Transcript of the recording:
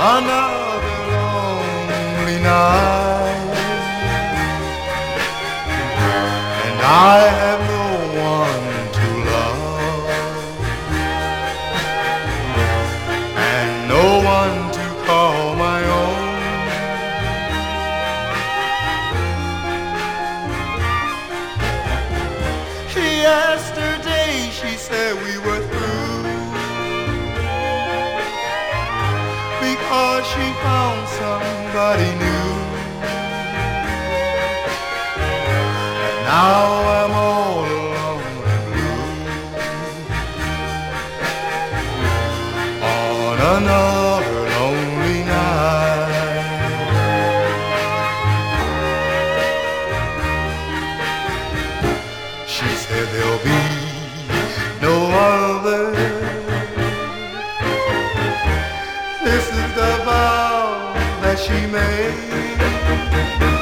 another lonely night, and I have no one to love, and no one to call my own. Yesterday she said we were through because she found somebody new. And now I'm all alone and blue on another lonely night. She said there'll be no other. This is the vow that she made.